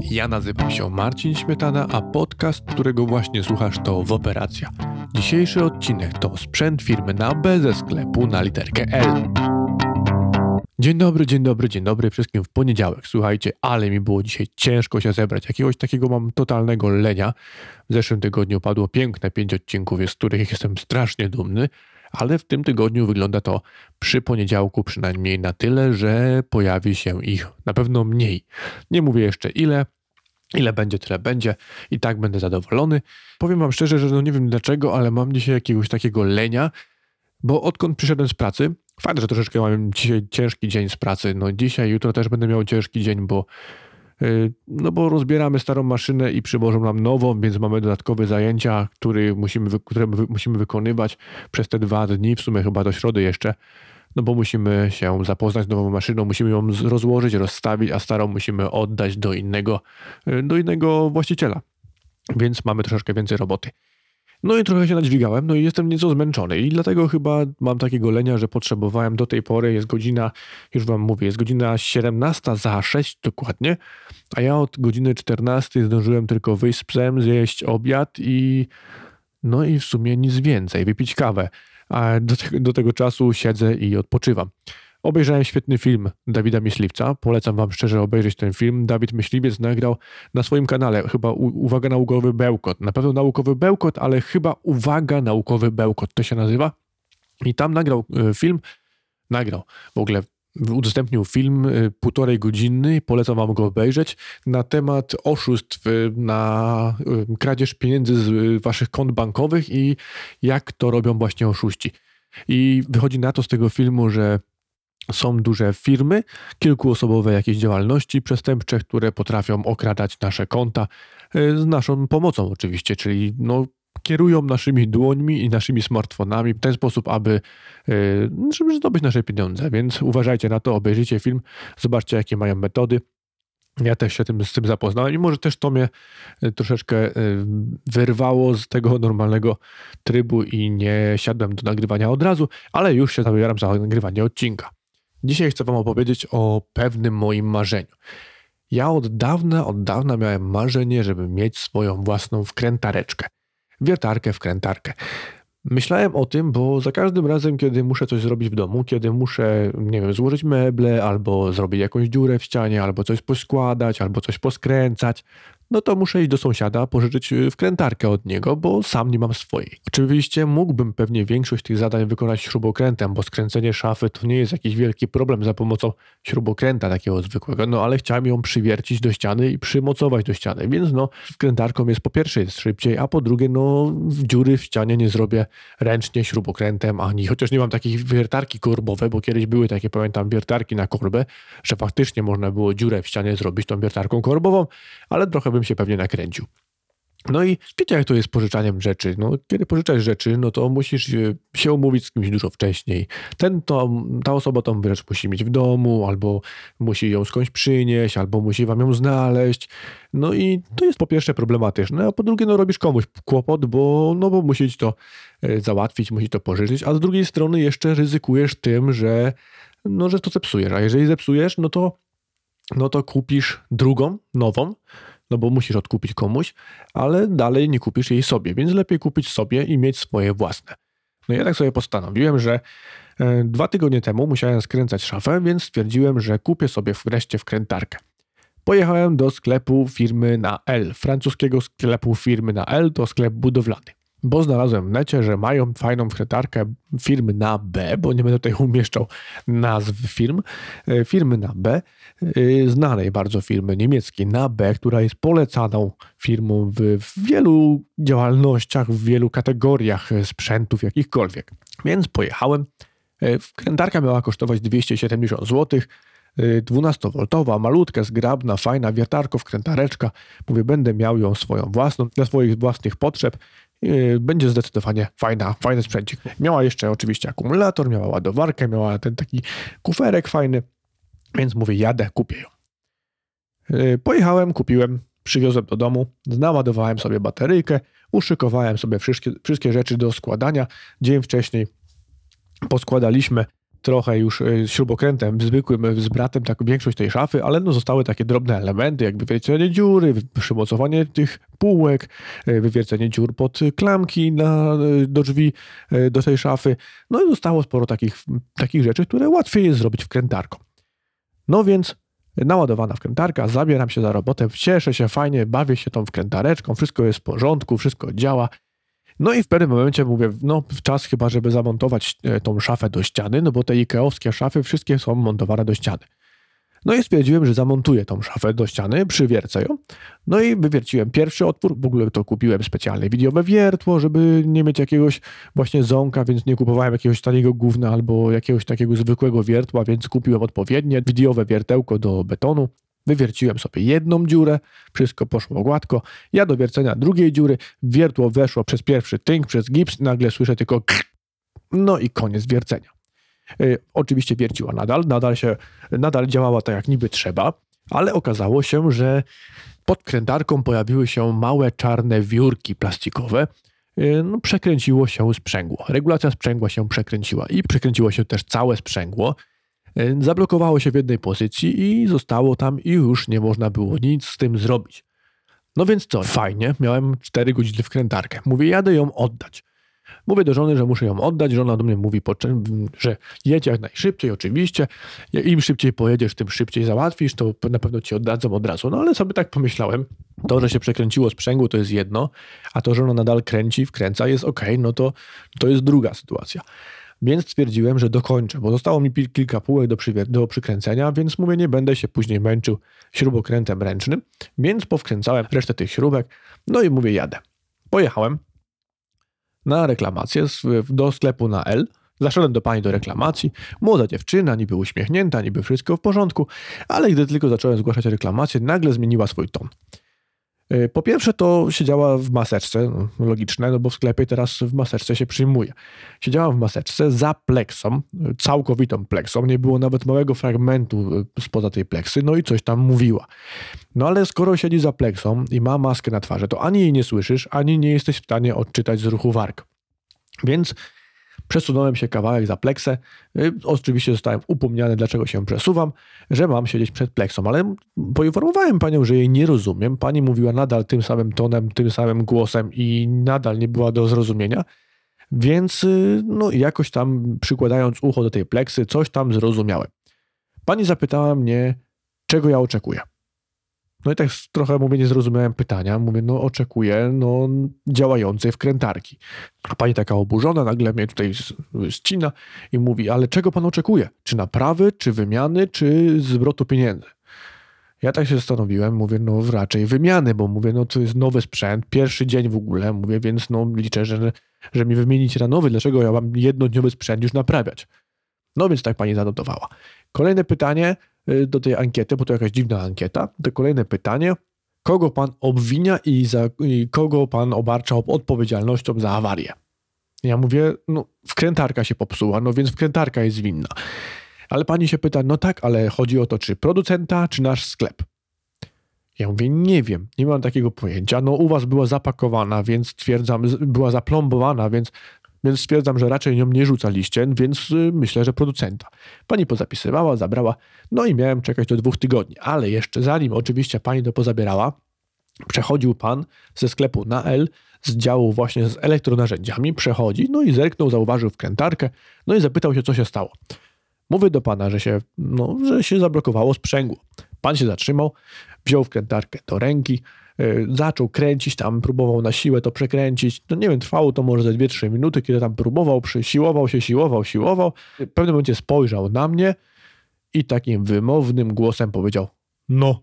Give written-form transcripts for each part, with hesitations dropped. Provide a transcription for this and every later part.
Ja nazywam się Marcin Śmietana, a podcast, którego właśnie słuchasz, to Woperacja. Dzisiejszy odcinek to sprzęt firmy na B ze sklepu na literkę L. Dzień dobry wszystkim w poniedziałek. Słuchajcie, ale mi było dzisiaj ciężko się zebrać. Jakiegoś takiego mam totalnego lenia. W zeszłym tygodniu padło piękne 5 odcinków, z których jestem strasznie dumny, ale w tym tygodniu wygląda to przy poniedziałku przynajmniej na tyle, że pojawi się ich na pewno mniej. Nie mówię jeszcze ile będzie, tyle będzie i tak będę zadowolony. Powiem wam szczerze, że nie wiem dlaczego, ale mam dzisiaj jakiegoś takiego lenia, bo odkąd przyszedłem z pracy, fajnie, że troszeczkę mam dzisiaj ciężki dzień z pracy, dzisiaj, jutro też będę miał ciężki dzień, bo rozbieramy starą maszynę i przywożą nam nową, więc mamy dodatkowe zajęcia, które musimy wykonywać przez te 2 dni, w sumie chyba do środy jeszcze, bo musimy się zapoznać z nową maszyną, musimy ją rozłożyć, rozstawić, a starą musimy oddać do innego właściciela, więc mamy troszeczkę więcej roboty. I trochę się nadźwigałem, i jestem nieco zmęczony i dlatego chyba mam takiego lenia, że potrzebowałem do tej pory, jest godzina 17:06 dokładnie, a ja od godziny 14 zdążyłem tylko wyjść z psem, zjeść obiad i w sumie nic więcej, wypić kawę, a do tego czasu siedzę i odpoczywam. Obejrzałem świetny film Dawida Myśliwca, polecam wam szczerze obejrzeć ten film. Dawid Myśliwiec nagrał na swoim kanale chyba Uwaga Naukowy Bełkot, na pewno Naukowy Bełkot, ale chyba Uwaga Naukowy Bełkot to się nazywa i tam udostępnił film 1,5 godziny, polecam wam go obejrzeć, na temat oszustw na kradzież pieniędzy z waszych kont bankowych i jak to robią właśnie oszuści. I wychodzi na to z tego filmu, że są duże firmy, kilkuosobowe jakieś działalności przestępcze, które potrafią okradać nasze konta z naszą pomocą oczywiście, czyli kierują naszymi dłońmi i naszymi smartfonami w ten sposób, żeby zdobyć nasze pieniądze. Więc uważajcie na to, obejrzyjcie film, zobaczcie jakie mają metody. Ja też się z tym zapoznałem i może też to mnie troszeczkę wyrwało z tego normalnego trybu i nie siadłem do nagrywania od razu, ale już się zabieram za nagrywanie odcinka. Dzisiaj chcę wam opowiedzieć o pewnym moim marzeniu. Ja od dawna miałem marzenie, żeby mieć swoją własną wkrętareczkę. Wkrętarkę. Myślałem o tym, bo za każdym razem, kiedy muszę coś zrobić w domu, kiedy muszę, złożyć meble, albo zrobić jakąś dziurę w ścianie, albo coś poskładać, albo coś poskręcać, to muszę iść do sąsiada, pożyczyć wkrętarkę od niego, bo sam nie mam swojej. Oczywiście mógłbym pewnie większość tych zadań wykonać śrubokrętem, bo skręcenie szafy to nie jest jakiś wielki problem za pomocą śrubokręta takiego zwykłego, ale chciałem ją przywiercić do ściany i przymocować do ściany, więc wkrętarką jest po pierwsze jest szybciej, a po drugie dziury w ścianie nie zrobię ręcznie śrubokrętem, chociaż nie mam takiej wiertarki korbowej, bo kiedyś były takie, pamiętam, wiertarki na korbę, że faktycznie można było dziurę w ścianie zrobić tą wiertarką korbową, ale trochę bym się pewnie nakręcił. I wiecie, jak to jest z pożyczaniem rzeczy. Kiedy pożyczasz rzeczy, to musisz się umówić z kimś dużo wcześniej. Ta osoba tą rzecz musi mieć w domu, albo musi ją skądś przynieść, albo musi wam ją znaleźć. I to jest po pierwsze problematyczne, a po drugie robisz komuś kłopot, bo musisz to załatwić, musisz to pożyczyć, a z drugiej strony jeszcze ryzykujesz tym, że to zepsujesz. A jeżeli zepsujesz, to kupisz drugą, nową, bo musisz odkupić komuś, ale dalej nie kupisz jej sobie, więc lepiej kupić sobie i mieć swoje własne. Ja tak sobie postanowiłem, że 2 tygodnie temu musiałem skręcać szafę, więc stwierdziłem, że kupię sobie wreszcie wkrętarkę. Pojechałem do sklepu firmy na L, francuskiego sklepu firmy na L, to sklep budowlany. Bo znalazłem w necie, że mają fajną wkrętarkę firmy na B, bo nie będę tutaj umieszczał nazw firmy na B, znanej bardzo firmy niemieckiej na B, która jest polecaną firmą w wielu działalnościach, w wielu kategoriach sprzętów jakichkolwiek. Więc pojechałem. Wkrętarka miała kosztować 270 zł, 12V, malutka, zgrabna, fajna wkrętareczka. Mówię, będę miał ją swoją własną, dla swoich własnych potrzeb. Będzie zdecydowanie fajny sprzęcik. Miała jeszcze oczywiście akumulator, miała ładowarkę, miała ten taki kuferek fajny, więc mówię, jadę, kupię ją. Pojechałem, kupiłem, przywiozłem do domu, naładowałem sobie bateryjkę, uszykowałem sobie wszystkie rzeczy do składania. Dzień wcześniej poskładaliśmy trochę już śrubokrętem zwykłym z bratem tak większość tej szafy, ale no zostały takie drobne elementy, jak wywiercenie dziury, przymocowanie tych półek, wywiercenie dziur pod klamki do drzwi do tej szafy. No i zostało sporo takich rzeczy, które łatwiej jest zrobić wkrętarką. No więc naładowana wkrętarka, zabieram się za robotę, cieszę się fajnie, bawię się tą wkrętareczką, wszystko jest w porządku, wszystko działa. No i w pewnym momencie mówię, no czas chyba, żeby zamontować tą szafę do ściany, no bo te ikeowskie szafy wszystkie są montowane do ściany. No i stwierdziłem, że zamontuję tą szafę do ściany, przywiercę ją. No i wywierciłem pierwszy otwór, w ogóle to kupiłem specjalne widiowe wiertło, żeby nie mieć jakiegoś właśnie ząka, więc nie kupowałem jakiegoś taniego gówna albo jakiegoś takiego zwykłego wiertła, więc kupiłem odpowiednie widiowe wiertełko do betonu. Wywierciłem sobie jedną dziurę, wszystko poszło gładko. Ja do wiercenia drugiej dziury, wiertło weszło przez pierwszy tynk, przez gips, nagle słyszę tylko no i koniec wiercenia. Oczywiście wierciła nadal działała tak jak niby trzeba, ale okazało się, że pod krętarką pojawiły się małe czarne wiórki plastikowe. No, przekręciło się sprzęgło. Regulacja sprzęgła się przekręciła i przekręciło się też całe sprzęgło. Zablokowało się w jednej pozycji i zostało tam i już nie można było nic z tym zrobić. No więc co, fajnie, miałem 4 godziny wkrętarkę. Mówię, jadę ją oddać. Mówię do żony, że muszę ją oddać. Żona do mnie mówi, że jedź jak najszybciej, oczywiście. Im szybciej pojedziesz, tym szybciej załatwisz, to na pewno ci oddadzą od razu. No ale sobie tak pomyślałem, to, że się przekręciło sprzęgło, to jest jedno, a to, że ona nadal wkręca, jest okej, no to jest druga sytuacja. Więc stwierdziłem, że dokończę, bo zostało mi kilka półek do przykręcenia, więc mówię, nie będę się później męczył śrubokrętem ręcznym, więc powkręcałem resztę tych śrubek, no i mówię, jadę. Pojechałem na reklamację do sklepu na L, zaszedłem do pani do reklamacji, młoda dziewczyna, niby uśmiechnięta, niby wszystko w porządku, ale gdy tylko zacząłem zgłaszać reklamację, nagle zmieniła swój ton. Po pierwsze to siedziała w maseczce, logiczne, no bo w sklepie teraz w maseczce się przyjmuje. Siedziała w maseczce za pleksą, całkowitą pleksą, nie było nawet małego fragmentu spoza tej pleksy, no i coś tam mówiła. No ale skoro siedzi za pleksą i ma maskę na twarzy, to ani jej nie słyszysz, ani nie jesteś w stanie odczytać z ruchu warg. Więc przesunąłem się kawałek za pleksę. Oczywiście zostałem upomniany, dlaczego się przesuwam, że mam siedzieć przed pleksą, ale poinformowałem panią, że jej nie rozumiem. Pani mówiła nadal tym samym tonem, tym samym głosem i nadal nie była do zrozumienia, więc no jakoś tam przykładając ucho do tej pleksy, coś tam zrozumiałem. Pani zapytała mnie, czego ja oczekuję. No i tak trochę, mówię, nie zrozumiałem pytania. Mówię, no oczekuję działającej wkrętarki. A pani taka oburzona nagle mnie tutaj ścina i mówi, ale czego pan oczekuje? Czy naprawy, czy wymiany, czy zwrotu pieniędzy? Ja tak się zastanowiłem, mówię, no raczej wymiany, bo mówię, no to jest nowy sprzęt, pierwszy dzień w ogóle, mówię, więc no liczę, że mi wymienicie na nowy, dlaczego ja mam jednodniowy sprzęt już naprawiać? No więc tak pani zanotowała. Kolejne pytanie do tej ankiety, bo to jakaś dziwna ankieta, to kolejne pytanie, kogo pan obwinia i kogo pan obarcza odpowiedzialnością za awarię? Ja mówię, no wkrętarka się popsuła, no więc wkrętarka jest winna. Ale pani się pyta, no tak, ale chodzi o to, czy producenta, czy nasz sklep? Ja mówię, nie wiem, nie mam takiego pojęcia, no u was była zapakowana, więc stwierdzam, była zaplombowana, więc stwierdzam, że raczej nią nie rzucaliście, więc myślę, że producenta. Pani pozapisywała, zabrała, no i miałem czekać do 2 tygodni, ale jeszcze zanim oczywiście pani to pozabierała, przechodził pan ze sklepu na L, z działu właśnie z elektronarzędziami, przechodzi, no i zerknął, zauważył wkrętarkę, no i zapytał się, co się stało. Mówię do pana, że się zablokowało sprzęgło. Pan się zatrzymał, wziął wkrętarkę do ręki, zaczął kręcić tam, próbował na siłę to przekręcić. No nie wiem, trwało to może ze 2-3 minuty, kiedy tam próbował, siłował. W pewnym momencie spojrzał na mnie i takim wymownym głosem powiedział no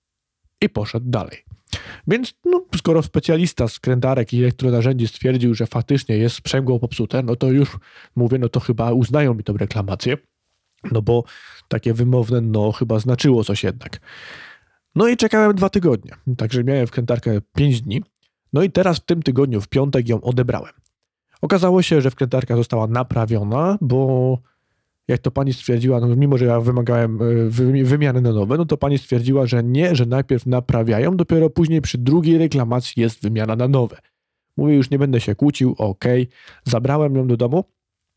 i poszedł dalej. Więc skoro specjalista z krętarek i elektronarzędzi stwierdził, że faktycznie jest sprzęgło popsute, no to już mówię, no to chyba uznają mi tą reklamację, no bo takie wymowne no chyba znaczyło coś jednak. No i czekałem 2 tygodnie, także miałem wkrętarkę 5 dni. No i teraz w tym tygodniu, w piątek ją odebrałem. Okazało się, że wkrętarka została naprawiona, bo jak to pani stwierdziła, no mimo że ja wymagałem wymiany na nowe, no to pani stwierdziła, że nie, że najpierw naprawiają, dopiero później przy drugiej reklamacji jest wymiana na nowe. Mówię, już nie będę się kłócił, okej. Zabrałem ją do domu,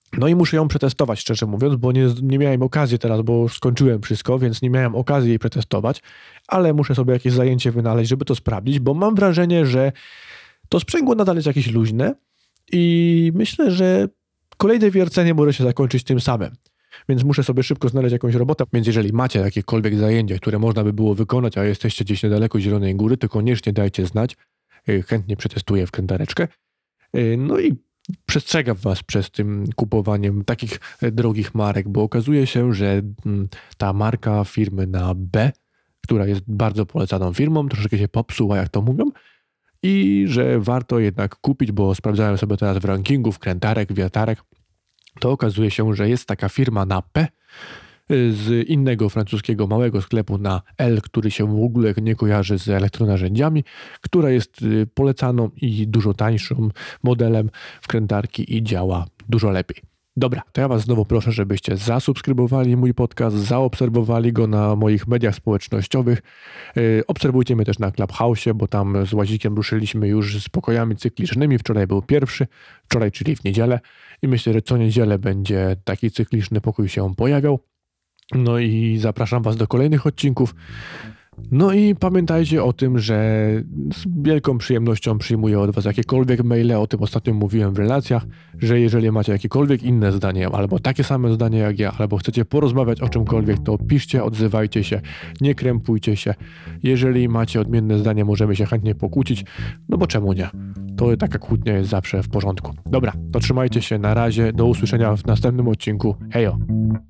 No i muszę ją przetestować, szczerze mówiąc, bo nie miałem okazji teraz, bo już skończyłem wszystko, więc nie miałem okazji jej przetestować, ale muszę sobie jakieś zajęcie wynaleźć, żeby to sprawdzić, bo mam wrażenie, że to sprzęgło nadal jest jakieś luźne i myślę, że kolejne wiercenie może się zakończyć tym samym. Więc muszę sobie szybko znaleźć jakąś robotę. Więc jeżeli macie jakiekolwiek zajęcie, które można by było wykonać, a jesteście gdzieś niedaleko Zielonej Góry, to koniecznie dajcie znać. Chętnie przetestuję wkrętareczkę. No i przestrzegam was przez tym kupowaniem takich drogich marek, bo okazuje się, że ta marka firmy na B, która jest bardzo polecaną firmą, troszeczkę się popsuła, jak to mówią, i że warto jednak kupić, bo sprawdzałem sobie teraz w rankingu wkrętarek, wiertarek, to okazuje się, że jest taka firma na P z innego francuskiego małego sklepu na L, który się w ogóle nie kojarzy z elektronarzędziami, która jest polecaną i dużo tańszym modelem wkrętarki i działa dużo lepiej. Dobra, to ja was znowu proszę, żebyście zasubskrybowali mój podcast, zaobserwowali go na moich mediach społecznościowych. Obserwujcie mnie też na Clubhouse, bo tam z Łazikiem ruszyliśmy już z pokojami cyklicznymi. Wczoraj był pierwszy, czyli w niedzielę i myślę, że co niedzielę będzie taki cykliczny pokój się pojawiał. No i zapraszam was do kolejnych odcinków. No i pamiętajcie o tym, że z wielką przyjemnością przyjmuję od was jakiekolwiek maile, o tym ostatnio mówiłem w relacjach, że jeżeli macie jakiekolwiek inne zdanie, albo takie same zdanie jak ja, albo chcecie porozmawiać o czymkolwiek, to piszcie, odzywajcie się, nie krępujcie się. Jeżeli macie odmienne zdanie, możemy się chętnie pokłócić, no bo czemu nie? To taka kłótnia jest zawsze w porządku. Dobra, to trzymajcie się, na razie, do usłyszenia w następnym odcinku. Hejo!